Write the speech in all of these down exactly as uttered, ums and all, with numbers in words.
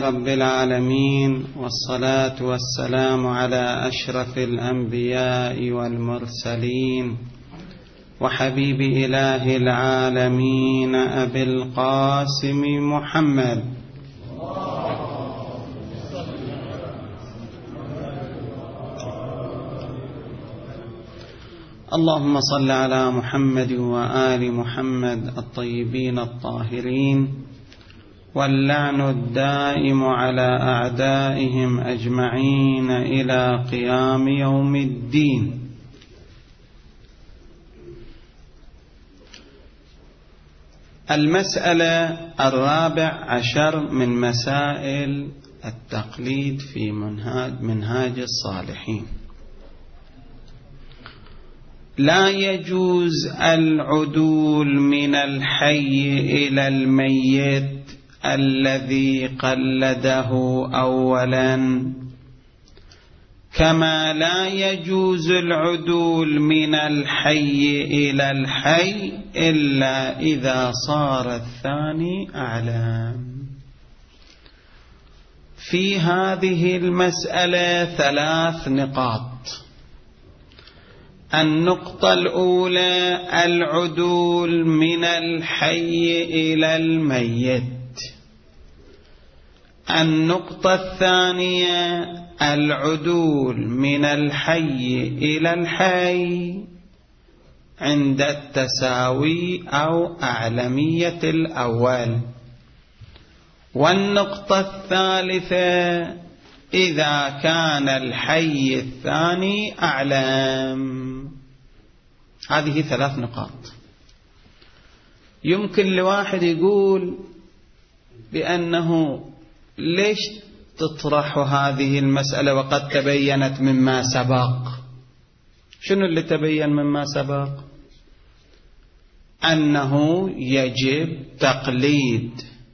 رب العالمين، والصلاة والسلام على أشرف الأنبياء والمرسلين وحبيب إله العالمين أبي القاسم محمد. اللهم صل على محمد وآل محمد الطيبين الطاهرين، واللعن الدائم على أعدائهم أجمعين إلى قيام يوم الدين. المسألة الرابع عشر من مسائل التقليد في منهاج, منهاج الصالحين. لا يجوز العدول من الحي إلى الميت الذي قلده أولا، كما لا يجوز العدول من الحي إلى الحي إلا إذا صار الثاني أعلم. في هذه المسألة ثلاث نقاط. النقطة الأولى العدول من الحي إلى الميت. النقطة الثانية العدول من الحي إلى الحي عند التساوي أو أعلمية الأول. والنقطة الثالثة إذا كان الحي الثاني أعلم. هذه ثلاث نقاط. يمكن لواحد يقول بأنه ليش تطرح هذه المسألة وقد تبينت مما سبق؟ شنو اللي تبين مما سبق؟ أنه يجب تقليد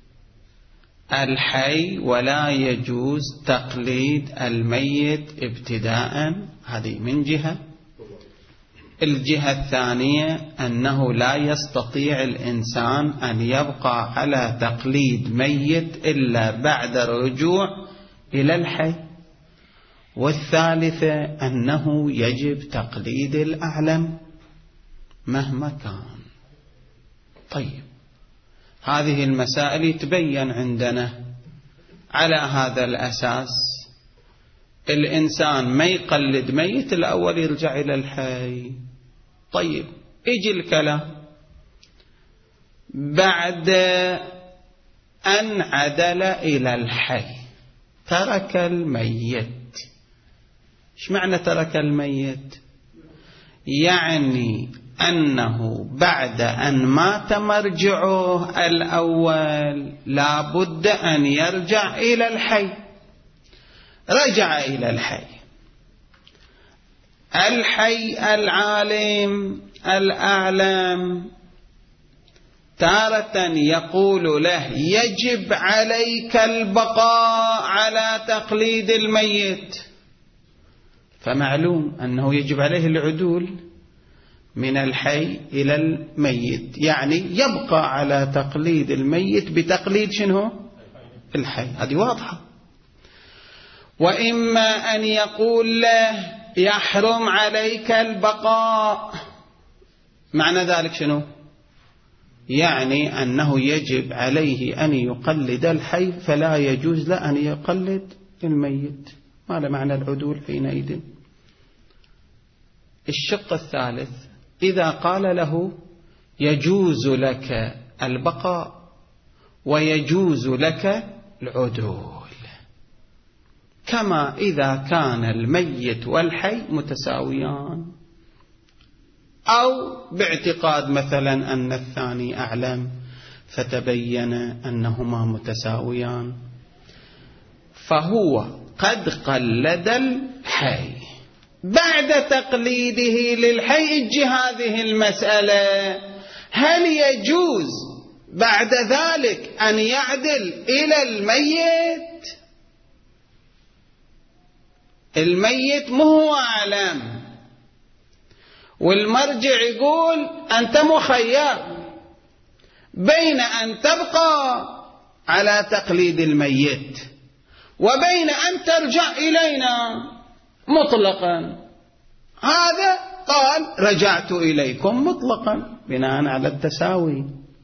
الحي ولا يجوز تقليد الميت ابتداء. هذه من جهة. الجهة الثانية أنه لا يستطيع الإنسان أن يبقى على تقليد ميت إلا بعد الرجوع إلى الحي. والثالثة أنه يجب تقليد الأعلم مهما كان. طيب، هذه المسائل يتبين عندنا على هذا الأساس. الإنسان ما يقلد ميت الأول يرجع إلى الحي. طيب، يجي الكلام بعد أن عدل إلى الحي ترك الميت. إيش معنى ترك الميت؟ يعني أنه بعد أن مات مرجعه الأول لا بد أن يرجع إلى الحي. رجع إلى الحي. الحي العالم الأعلم تارة يقول له يجب عليك البقاء على تقليد الميت، فمعلوم أنه يجب عليه العدول من الحي إلى الميت، يعني يبقى على تقليد الميت بتقليد شنو؟ الحي. هذه واضحة. وإما أن يقول له يحرم عليك البقاء. معنى ذلك شنو؟ يعني أنه يجب عليه أن يقلد الحي فلا يجوز له أن يقلد الميت. هذا معنى العدول حينئذ. الشق الثالث إذا قال له يجوز لك البقاء ويجوز لك العدول، كما إذا كان الميت والحي متساويان، أو باعتقاد مثلا أن الثاني أعلم فتبين أنهما متساويان، فهو قد قلد الحي. بعد تقليده للحي اجي هذه المسألة، هل يجوز بعد ذلك أن يعدل إلى الميت؟ الميت مو هو أعلم، والمرجع يقول أنت مخير بين أن تبقى على تقليد الميت وبين أن ترجع إلينا مطلقا. هذا قال رجعت إليكم مطلقا بناء على التساوي،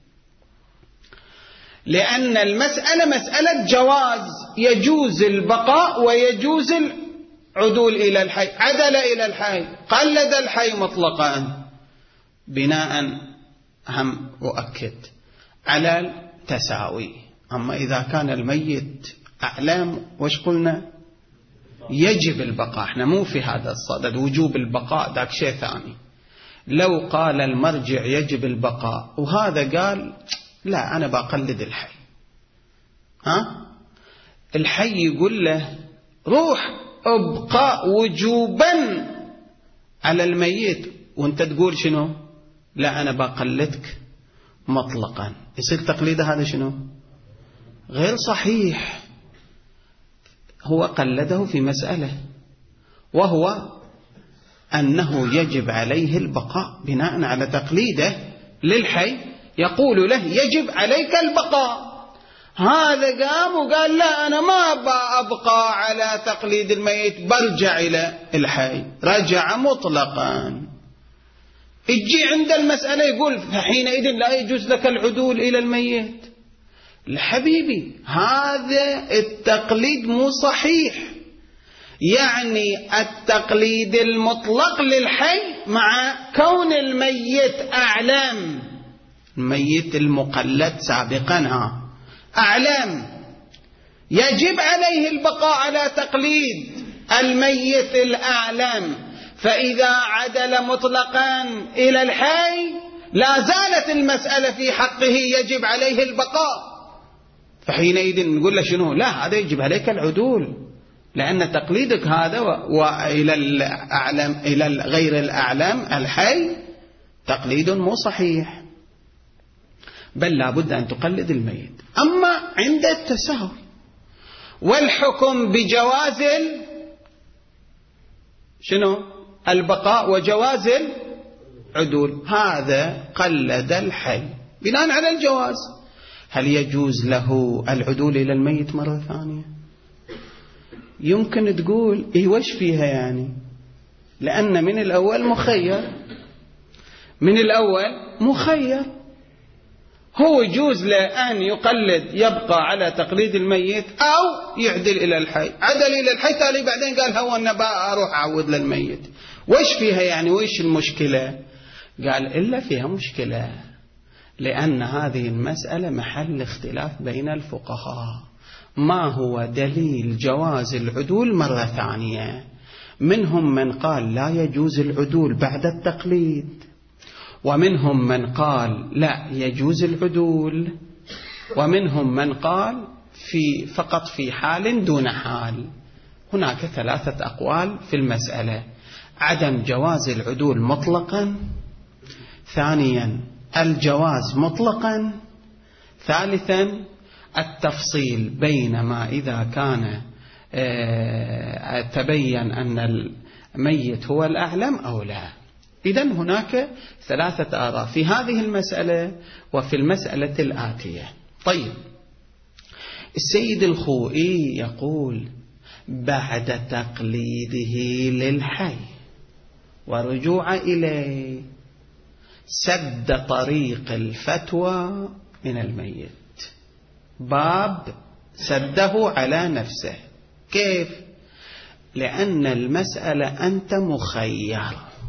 لأن المسألة مسألة جواز، يجوز البقاء ويجوز العدول إلى الحي. عدل إلى الحي، قلد الحي مطلقا بناء، هم أؤكد، على التساوي. أما إذا كان الميت أعلام وش قلنا؟ يجب البقاء. احنا مو في هذا الصدد، وجوب البقاء ذاك شيء ثاني. لو قال المرجع يجب البقاء وهذا قال لا أنا بقلد الحي، ها؟ الحي يقول له روح ابقاء وجوبا على الميت، وانت تقول شنو؟ لا أنا بقلدك مطلقا. يصير تقليده هذا شنو؟ غير صحيح. هو قلده في مسألة، وهو أنه يجب عليه البقاء بناء على تقليده للحي، يقول له يجب عليك البقاء. هذا قام وقال لا أنا ما أبقى على تقليد الميت، برجع إلى الحي، رجع مطلقا. يجي عند المسألة يقول فحينئذ لا يجوز لك العدول إلى الميت. الحبيبي هذا التقليد مو صحيح. يعني التقليد المطلق للحي مع كون الميت أعلم، الميت المقلد سابقا أعلم، يجب عليه البقاء على تقليد الميت الأعلم. فإذا عدل مطلقا إلى الحي لا زالت المسألة في حقه يجب عليه البقاء. فحينئذ نقول له شنو؟ لا هذا يجب عليك العدول، لأن تقليدك هذا وإلى الأعلم إلى غير الأعلم الحي تقليد مو صحيح، بل لا بد أن تقلد الميت. أما عند التساوي والحكم بجواز شنو؟ البقاء وجواز العدول، هذا قلد الحي بناء على الجواز. هل يجوز له العدول إلى الميت مرة ثانية؟ يمكن تقول إيه وش فيها يعني؟ لأن من الأول مخير، من الأول مخير، هو يجوز له أن يقلد يبقى على تقليد الميت أو يعدل إلى الحي. عدل إلى الحي تالي بعدين قال هو أنا بقى أروح أعود للميت. وش فيها يعني؟ وش المشكلة؟ قال إلا فيها مشكلة، لأن هذه المسألة محل اختلاف بين الفقهاء. ما هو دليل جواز العدول مرة ثانية؟ منهم من قال لا يجوز العدول بعد التقليد، ومنهم من قال لا يجوز العدول، ومنهم من قال في فقط في حال دون حال. هناك ثلاثة أقوال في المسألة: عدم جواز العدول مطلقا، ثانيا الجواز مطلقا، ثالثا التفصيل بين ما إذا كان تبين أن الميت هو الأعلم أو لا. إذن هناك ثلاثة آراء في هذه المسألة وفي المسألة الآتية. طيب، السيد الخوئي يقول بعد تقليده للحي ورجوع إليه سد طريق الفتوى من الميت، باب سده على نفسه. كيف؟ لأن المسألة أنت مخير،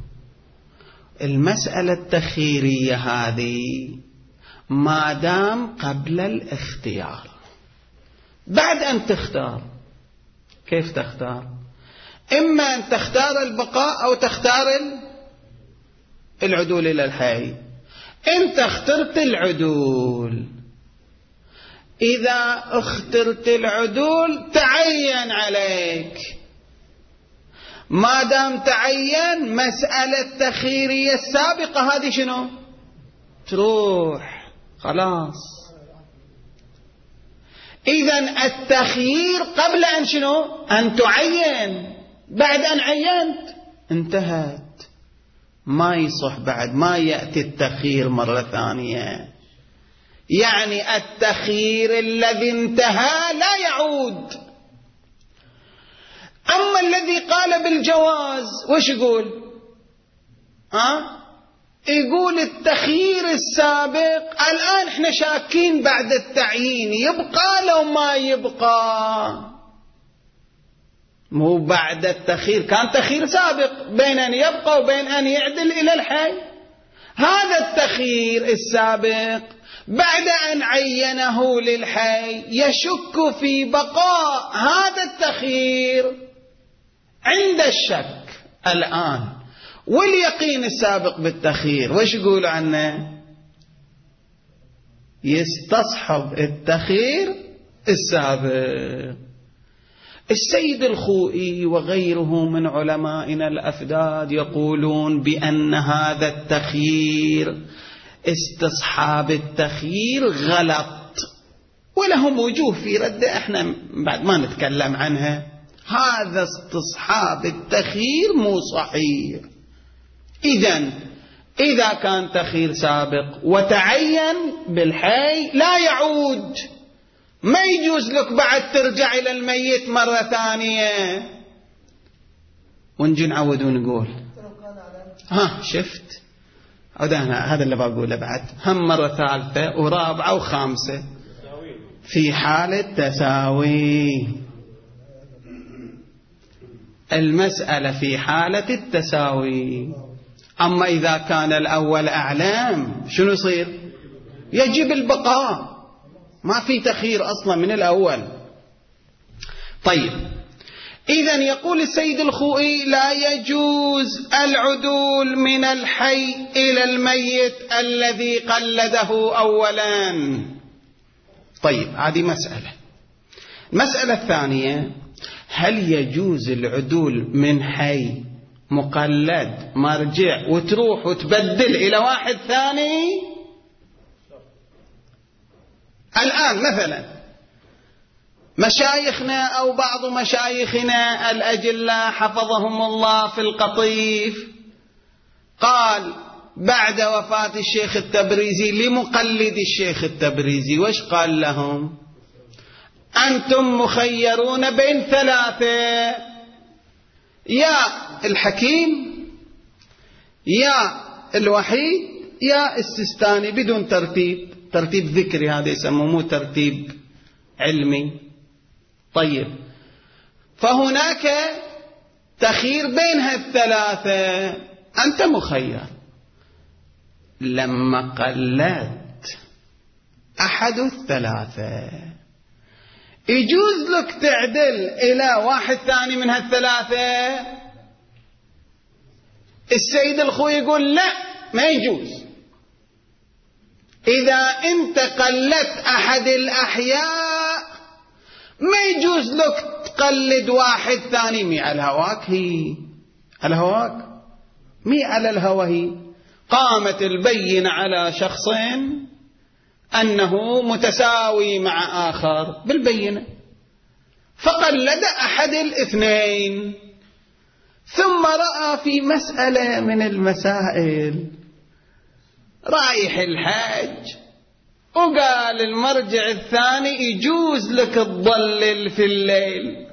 المسألة التخييرية هذه ما دام قبل الاختيار. بعد أن تختار، كيف تختار؟ إما أن تختار البقاء أو تختار العدول إلى الحي. أنت اخترت العدول، إذا اخترت العدول تعين عليك، ما دام تعين مسألة تخييرية السابقة هذه شنو؟ تروح خلاص. إذن التخيير قبل أن شنو؟ أن تعين. بعد أن عينت انتهت، ما يصح بعد، ما يأتي التخيير مرة ثانية. يعني التخيير الذي انتهى لا يعود، قال بالجواز. وش يقول؟ ها؟ يقول التخيير السابق الآن احنا شاكين بعد التعيين يبقى لو ما يبقى. مو بعد التخيير، كان تخيير سابق بين أن يبقى وبين أن يعدل إلى الحي. هذا التخيير السابق بعد أن عينه للحي يشك في بقاء هذا التخيير عند الشك الآن. واليقين السابق بالتخيير وش يقول عنه؟ يستصحب التخيير السابق. السيد الخوئي وغيره من علمائنا الأفداد يقولون بأن هذا التخيير استصحاب التخيير غلط، ولهم وجوه في رده احنا بعد ما نتكلم عنها. هذا استصحاب التخيير مو صحيح. إذن إذا كان تخيير سابق وتعين بالحي لا يعود، ما يجوز لك بعد ترجع إلى الميت مرة ثانية. ونجي نعود ونقول ها شفت هذا اللي بقوله بعد، هم مرة ثالثة ورابعة وخامسة في حالة تساوي. المسألة في حالة التساوي. أما إذا كان الأول أعلام شنو يصير؟ يجب البقاء، ما في تخيير أصلا من الأول. طيب إذن يقول السيد الخوئي لا يجوز العدول من الحي إلى الميت الذي قلده أولا. طيب هذه مسألة. المسألة الثانية، هل يجوز العدول من حي مقلد مرجع وتروح وتبدل إلى واحد ثاني؟ الآن مثلا مشايخنا أو بعض مشايخنا الأجلاء حفظهم الله في القطيف قال بعد وفاة الشيخ التبريزي لمقلد الشيخ التبريزي وش قال لهم؟ أنتم مخيرون بين ثلاثة، يا الحكيم يا الوحيد يا السيستاني، بدون ترتيب، ترتيب ذكري هذا يسموه مو ترتيب علمي. طيب فهناك تخير بين هالثلاثة، أنت مخير. لما قلت أحد الثلاثة يجوز لك تعدل إلى واحد ثاني من هالثلاثة؟ السيد الخوي يقول لا ما يجوز. إذا أنت قلدت أحد الأحياء ما يجوز لك تقلد واحد ثاني. مي على الهواك هي، على الهواك مي على الهوى هي. قامت البينة على شخصين أنه متساوي مع آخر بالبينة، فقلد أحد الاثنين، ثم رأى في مسألة من المسائل رايح الحج وقال المرجع الثاني يجوز لك تضلل في الليل،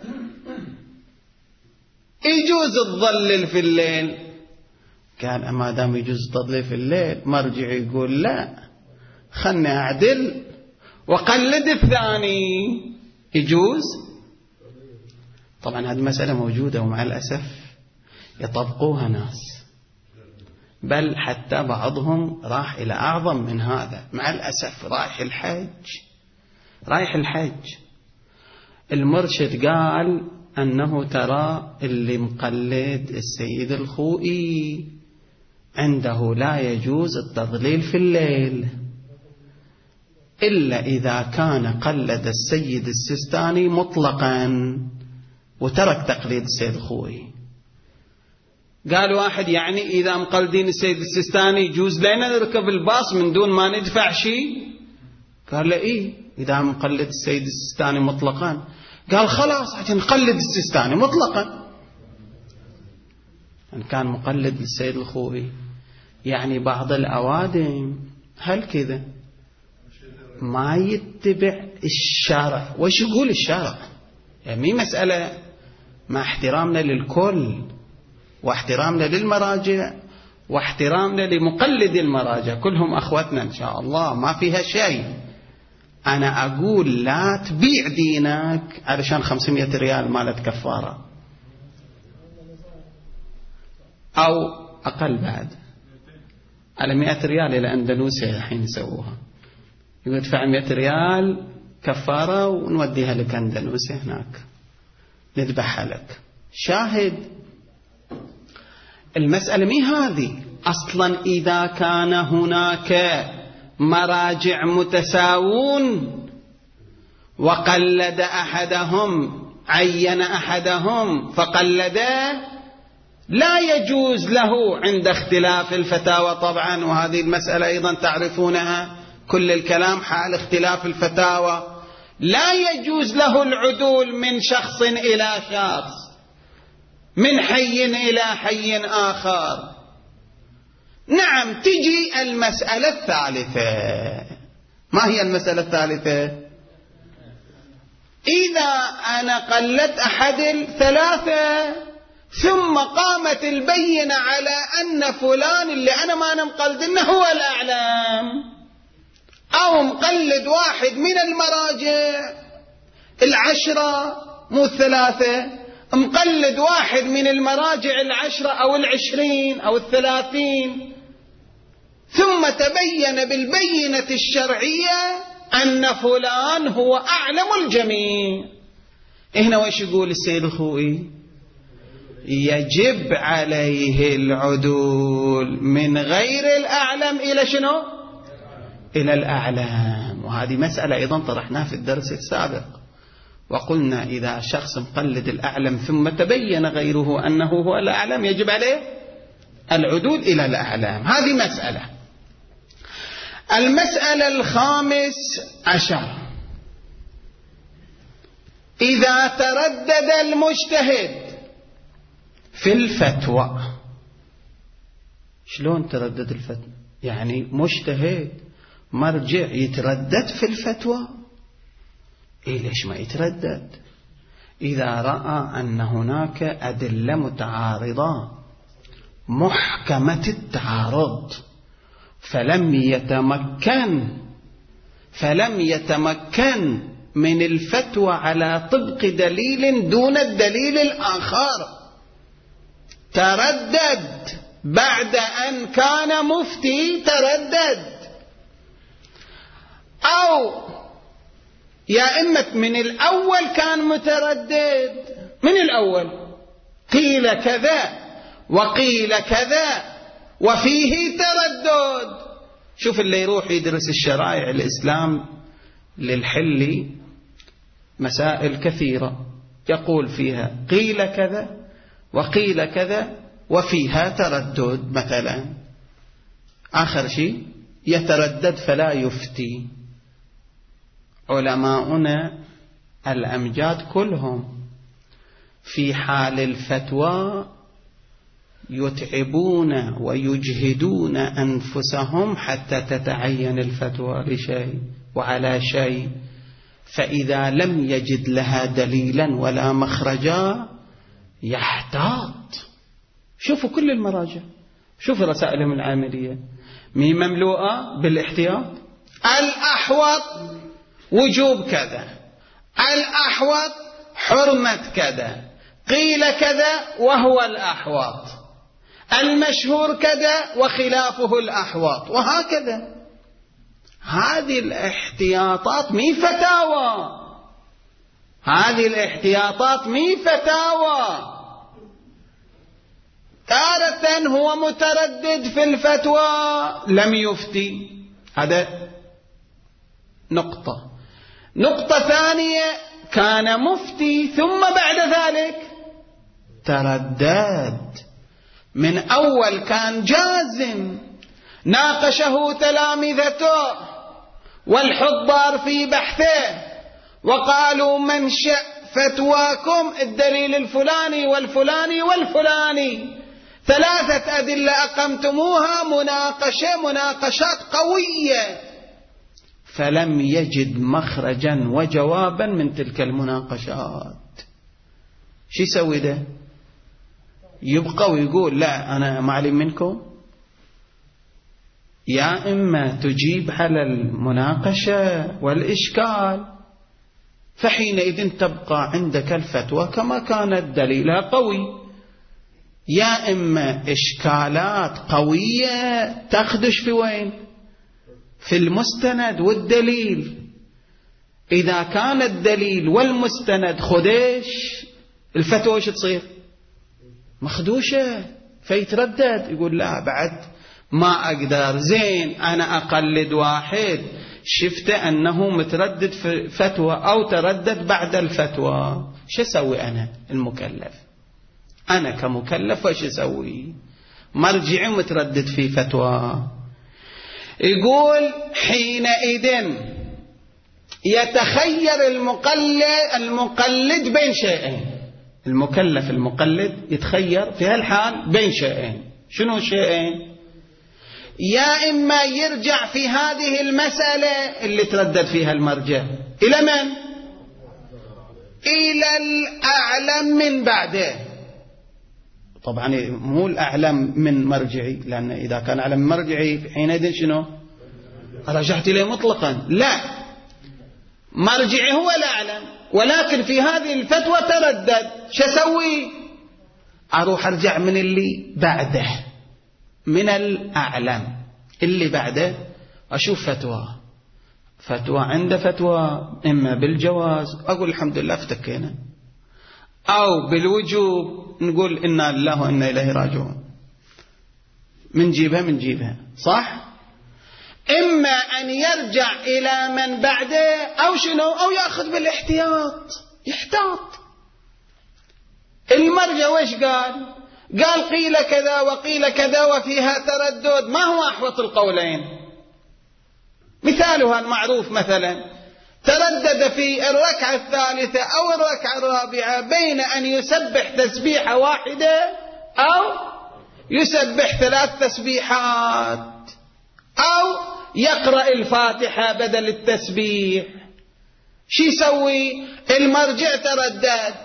يجوز تضلل في الليل. قال أما دام يجوز تضلل في الليل، مرجع يقول لا خلني أعدل وقلد الثاني يجوز. طبعا هذه مسألة موجودة ومع الأسف يطبقوها ناس، بل حتى بعضهم راح إلى أعظم من هذا. مع الأسف رايح الحج، رايح الحج المرشد قال أنه ترى اللي مقلد السيد الخوئي عنده لا يجوز التضليل في الليل إلا إذا كان قلد السيد السيستاني مطلقا وترك تقليد السيد الخوئي. قال واحد يعني إذا مقلدين السيد السيستاني يجوز لنا نركب الباص من دون ما ندفع شيء؟ قال له إيه إذا مقلد السيد السيستاني مطلقا. قال خلاص عشان نقلد السيستاني مطلقا. إن كان مقلد للسيد الخوئي يعني بعض الأوادم هل كذا ما يتبع الشرع. وش يقول الشرع؟ يعني مسألة مع احترامنا للكل واحترامنا للمراجع واحترامنا لمقلد المراجع، كلهم أخوتنا إن شاء الله ما فيها شيء. أنا أقول لا تبيع دينك علشان خمسمائة ريال مالت كفارة أو أقل بعد، على مئة ريال إلى أندونيسيا الحين يسووها، يدفع مئة ريال كفارة ونوديها لك أندونيسيا هناك نذبحها لك. شاهد المسألة مي هذه أصلا. إذا كان هناك مراجع متساوون وقلد أحدهم عين أحدهم فقلده، لا يجوز له عند اختلاف الفتاوى طبعا، وهذه المسألة أيضا تعرفونها، كل الكلام حال اختلاف الفتاوى، لا يجوز له العدول من شخص إلى شخص، من حي إلى حي آخر. نعم، تجي المسألة الثالثة. ما هي المسألة الثالثة؟ إذا أنا قلدت أحد الثلاثة ثم قامت البينة على أن فلان اللي أنا ما أنا مقلدنه هو الأعلم، أو مقلد واحد من المراجع العشرة مو الثلاثة، مقلد واحد من المراجع العشرة أو العشرين أو الثلاثين، ثم تبين بالبينة الشرعية أن فلان هو أعلم الجميع. هنا وإيش يقول السيد الخوئي؟ يجب عليه العدول من غير الأعلم إلى شنو؟ إلى الأعلم. وهذه مسألة أيضا طرحناها في الدرس السابق، وقلنا إذا شخص مقلد الأعلم ثم تبين غيره أنه هو الأعلم يجب عليه العدول إلى الأعلم. هذه مسألة. المسألة الخامس عشر، إذا تردد المجتهد في الفتوى. شلون تردد الفتوى؟ يعني مجتهد مرجع يتردد في الفتوى؟ إيه ليش ما يتردد؟ إذا رأى أن هناك أدلة متعارضة محكمة التعارض فلم يتمكن فلم يتمكن من الفتوى على طبق دليل دون الدليل الآخر، تردد بعد أن كان مفتي، تردد، أو يا إما من الأول كان متردد، من الأول قيل كذا وقيل كذا وفيه تردد. شوف اللي يروح يدرس الشرائع الإسلام للحل مسائل كثيرة يقول فيها قيل كذا وقيل كذا وفيها تردد مثلا، آخر شيء يتردد فلا يفتي. علماؤنا الأمجاد كلهم في حال الفتوى يتعبون ويجهدون أنفسهم حتى تتعين الفتوى لشيء وعلى شيء، فإذا لم يجد لها دليلا ولا مخرجا يحتاط. شوفوا كل المراجع، شوفوا رسائلهم العاملية مي مملوءة بالاحتياط. الأحوط وجوب كذا، الأحوط حرمة كذا، قيل كذا وهو الأحوط، المشهور كذا وخلافه الأحوط، وهكذا. هذه الاحتياطات مي فتاوى، هذه الاحتياطات مي فتاوى. تارة هو متردد في الفتوى لم يفتي، هذا نقطة. نقطة ثانية، كان مفتي ثم بعد ذلك تردد. من أول كان جازم، ناقشه تلامذته والحضار في بحثه وقالوا منشأ فتواكم الدليل الفلاني والفلاني والفلاني، ثلاثة أدلة أقمتموها، مناقشة مناقشات قوية، فلم يجد مخرجا وجوابا من تلك المناقشات. شو يسوي ده؟ يبقى ويقول لا أنا معلم منكم، يا إما تجيب على المناقشة والإشكال، فحينئذ تبقى عندك الفتوى كما كانت دليلها قوي، يا إما إشكالات قوية تخدش في وين؟ في المستند والدليل. إذا كان الدليل والمستند خدش، الفتوى وش تصير؟ مخدوشة، فيتردد يقول لا بعد ما أقدر، زين أنا أقلد واحد شفت أنه متردد في فتوى أو تردد بعد الفتوى، شو أسوي أنا المكلف؟ أنا كمكلف وش أسوي؟ مرجعي متردد في فتوى، يقول حينئذ يتخير المقلد المقلد بين شيئين. المكلف المقلد يتخير في هالحال بين شيئين. شنو الشيئين؟ يا إما يرجع في هذه المسألة اللي تردد فيها المرجع إلى من؟ إلى الأعلم من بعده. طبعا مو الأعلم من مرجعي، لأن إذا كان أعلم من مرجعي حينئذ شنو؟ رجعت إليه مطلقا. لا، مرجعي هو الأعلم، ولكن في هذه الفتوى تردد، شو أسوي؟ أروح أرجع من اللي بعده، من الأعلم اللي بعده، أشوف فتوى فتوى عند فتوى إما بالجواز أقول الحمد لله افتكينا، أو بالوجوب نقول إنا لله وإنا إليه راجعون، من جيبها من جيبها، صح؟ إما أن يرجع إلى من بعده أو شنو، أو يأخذ بالاحتياط، يحتاط. المرجع وش قال؟ قال قيل كذا وقيل كذا وفيها تردد، ما هو أحوط القولين؟ مثالها المعروف مثلا تردد في الركعة الثالثة أو الركعة الرابعة بين أن يسبح تسبيحة واحدة أو يسبح ثلاث تسبيحات أو يقرأ الفاتحة بدل التسبيح. شو يسوي؟ المرجع تردد،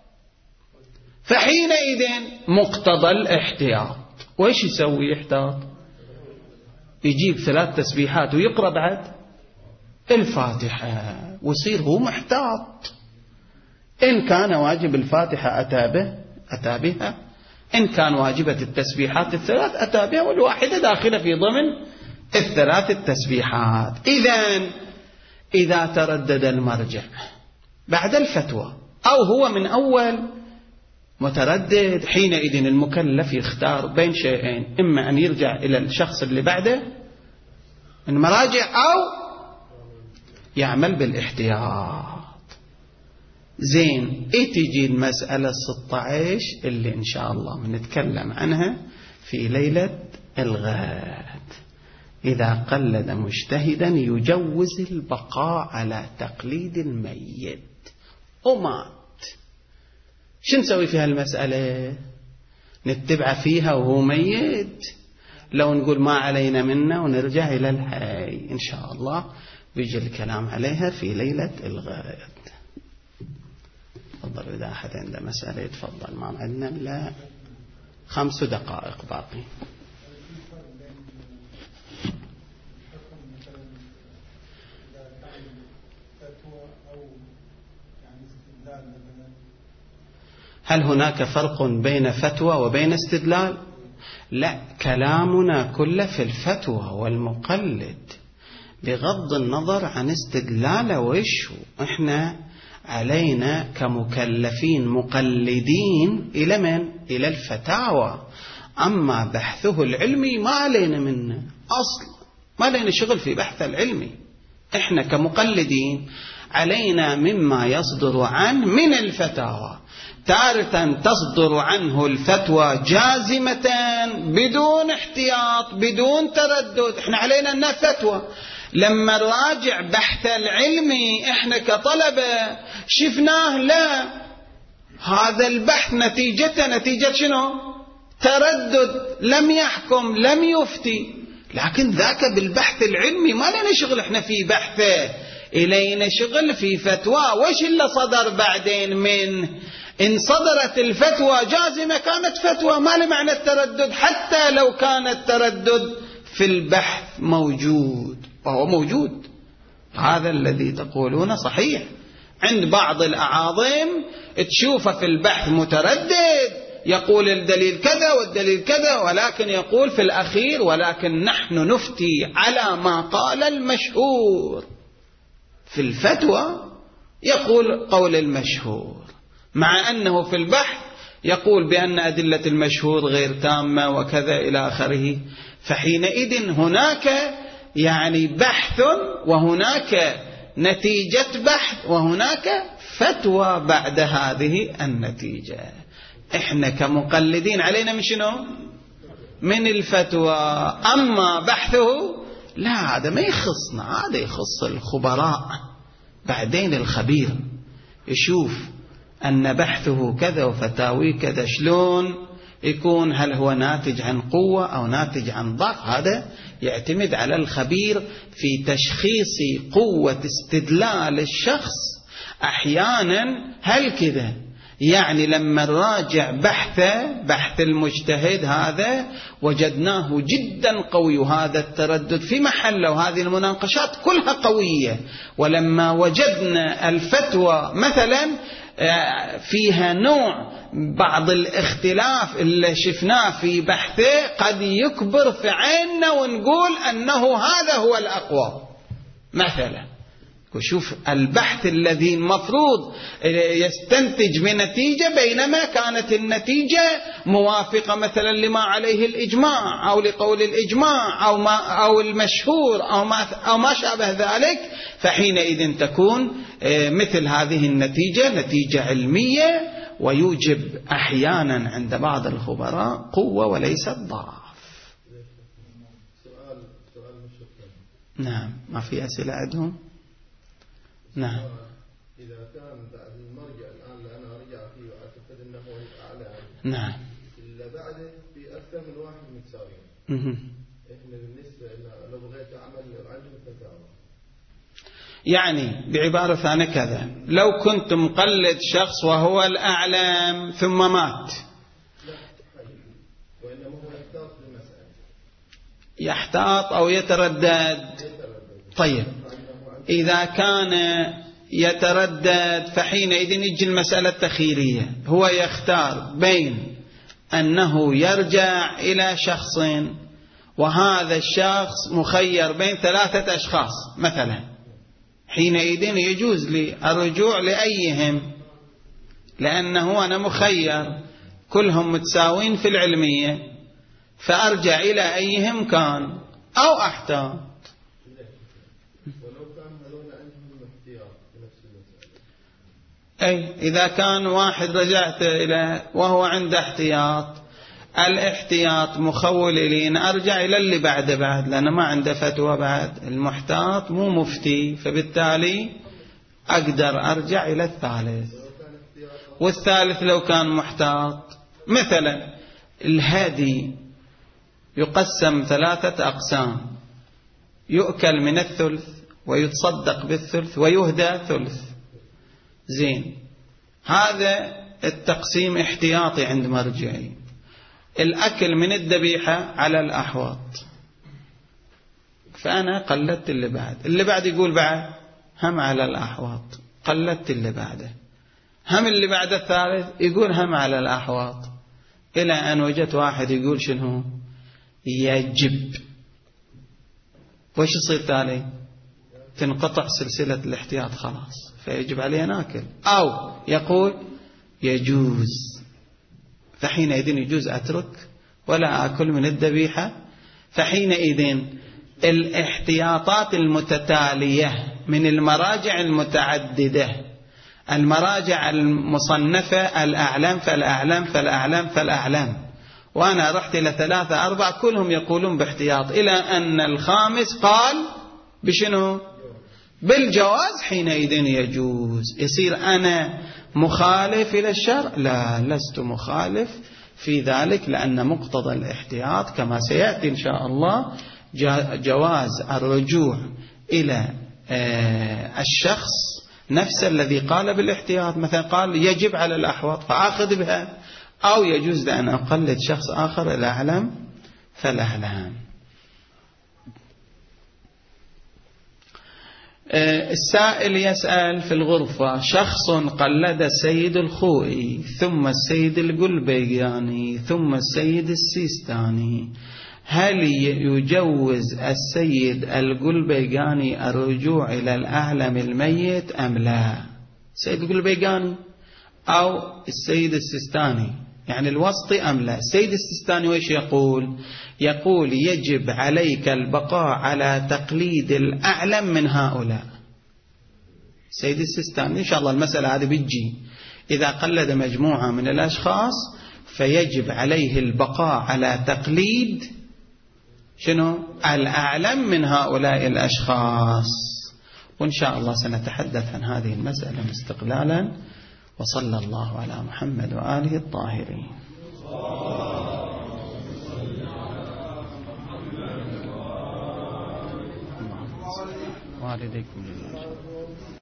فحينئذ مقتضى الاحتياط وإيش يسوي؟ يحتاط، يجيب ثلاث تسبيحات ويقرأ بعد الفاتحة، ويصير هو محتاط. إن كان واجب الفاتحة أتى به أتى بها، إن كان واجبة التسبيحات الثلاث أتى بها، والواحدة داخلة في ضمن الثلاث التسبيحات. إذن إذا تردد المرجع بعد الفتوى أو هو من أول متردد، حينئذ المكلف يختار بين شيئين، إما أن يرجع إلى الشخص اللي بعده من مراجع أو يعمل بالاحتياط. زين، إيه تجي المسألة ستة عشر اللي إن شاء الله بنتكلم عنها في ليلة الغد. إذا قلد مجتهدا يجوز البقاء على تقليد الميت ومات، شو نسوي في هالمسألة؟ نتبع فيها وهو ميت، لو نقول ما علينا منه ونرجع إلى الحي؟ إن شاء الله بيجي الكلام عليها في ليلة الغد. تفضل، إذا أحد عنده مسألة يتفضل، ما عندنا لا خمس دقائق باقي. هل هناك فرق بين فتوى وبين استدلال؟ لا، كلامنا كله في الفتوى والمقلد بغض النظر عن استدلاله وإيش هو. إحنا علينا كمكلفين مقلدين إلى من؟ إلى الفتاوى. أما بحثه العلمي ما علينا منه أصلا، ما علينا شغل في بحث العلمي. إحنا كمقلدين علينا مما يصدر عنه من الفتاوى. تارة تصدر عنه الفتوى جازمة بدون احتياط بدون تردد، احنا علينا أنها فتوى. لما نراجع بحث العلمي احنا كطلبة شفناه لا، هذا البحث نتيجته نتيجة شنو؟ تردد، لم يحكم لم يفتي. لكن ذاك بالبحث العلمي ما لنا شغل احنا في بحثه، إلينا شغل في فتوى. وش اللي صدر بعدين منه؟ إن صدرت الفتوى جازمة كانت فتوى، ما لمعنى التردد حتى لو كان التردد في البحث موجود، وهو موجود. هذا الذي تقولون صحيح. عند بعض الأعاظم تشوفه في البحث متردد، يقول الدليل كذا والدليل كذا، ولكن يقول في الأخير ولكن نحن نفتي على ما قال المشهور. في الفتوى يقول قول المشهور، مع أنه في البحث يقول بأن أدلة المشهور غير تامة وكذا إلى آخره. فحينئذ هناك يعني بحث، وهناك نتيجة بحث، وهناك فتوى بعد هذه النتيجة. إحنا كمقلدين علينا من شنو؟ من الفتوى. أما بحثه لا، هذا ما يخصنا، هذا يخص الخبراء. بعدين الخبير يشوف أن بحثه كذا وفتاوي كذا شلون يكون، هل هو ناتج عن قوة أو ناتج عن ضعف، هذا يعتمد على الخبير في تشخيص قوة استدلال الشخص. أحيانا هل كذا يعني لما نراجع بحثه، بحث المجتهد هذا، وجدناه جدا قوي، وهذا التردد في محله، وهذه المناقشات كلها قوية. ولما وجدنا الفتوى مثلا فيها نوع بعض الاختلاف اللي شفناه في بحثه، قد يكبر في عيننا ونقول أنه هذا هو الأقوى مثلا. وشوف البحث الذي المفروض يستنتج من نتيجة، بينما كانت النتيجة موافقة مثلا لما عليه الإجماع أو لقول الإجماع أو ما أو المشهور أو ما أو ما شابه ذلك. فحينئذ تكون مثل هذه النتيجة نتيجة علمية، ويوجب أحيانا عند بعض الخبراء قوة وليست ضعف. سؤال سؤال مشكل. نعم، ما في أسئلة عندهم؟ نعم. إذا كان بعد المرجع الآن اللي أنا أرجع فيه وأعتقد أنه هو الأعلى، نعم، اللي بعده في أكثر من واحد متساويين. إحنا بالنسبة لنا لو بغيت أعمل عندهم تساوي. يعني بعبارة ثانية كذا، لو كنت مقلد شخص وهو الأعلم ثم مات، لا وإنما هو يحتاط للمسألة، يحتاط أو يتردد. طيب إذا كان يتردد فحينئذ يجي المسألة التخييرية، هو يختار بين أنه يرجع إلى شخص، وهذا الشخص مخير بين ثلاثة أشخاص مثلا. حينئذ يجوز لي الرجوع لأيهم، لأنه أنا مخير كلهم متساوين في العلمية، فأرجع إلى أيهم كان أو أحتاط. أي إذا كان واحد رجعت إلى وهو عنده احتياط، الاحتياط مخول لي أن أرجع إلى اللي بعده بعد، لأنه ما عنده فتوى بعد. المحتاط مو مفتي، فبالتالي أقدر أرجع إلى الثالث. والثالث لو كان محتاط، مثلا الهادي يقسم ثلاثة أقسام: يؤكل من الثلث، ويتصدق بالثلث، ويهدى ثلث. زين، هذا التقسيم احتياطي عند مرجعي. الأكل من الذبيحة على الأحواط، فأنا قلدت اللي بعد. اللي بعد يقول بعد هم على الأحواط، قلدت اللي بعده. هم اللي بعد الثالث يقول هم على الأحواط، إلى أن وجدت واحد يقول شنو؟ يجب. وش يصير تالي؟ تنقطع سلسلة الاحتياط خلاص، فيجب عليه ناكل. أو يقول يجوز، فحينئذ يجوز أترك ولا أكل من الذبيحة. فحينئذ الاحتياطات المتتالية من المراجع المتعددة، المراجع المصنفة، الأعلام فالأعلام فالأعلام فالأعلام، وأنا رحت إلى ثلاثة أربع كلهم يقولون باحتياط، إلى أن الخامس قال بشنو؟ بالجواز. حينئذ يجوز. يصير أنا مخالف إلى الشرع؟ لا، لست مخالف في ذلك، لأن مقتضى الاحتياط كما سيأتي إن شاء الله جواز الرجوع إلى الشخص نفس الذي قال بالاحتياط، مثلا قال يجب على الأحوط فآخذ بها، أو يجوز لأن أقلد شخص آخر لا أعلم فلا أعلم. السائل يسأل في الغرفة: شخص قلد السيد الخوئي ثم السيد القلبياني ثم السيد السيستاني، هل يجوز السيد القلبياني الرجوع إلى الأعلم الميت أم لا؟ السيد القلبياني أو السيد السيستاني يعني الوسطي أم لا؟ السيد السيستاني وإيش يقول؟ يقول يجب عليك البقاء على تقليد الأعلم من هؤلاء. السيد السيستاني إن شاء الله المسألة هذه بتجي، إذا قلد مجموعة من الأشخاص فيجب عليه البقاء على تقليد شنو؟ الأعلم من هؤلاء الأشخاص. وإن شاء الله سنتحدث عن هذه المسألة استقلالا. وصلى الله على محمد وآله الطاهرين. والديكم لله.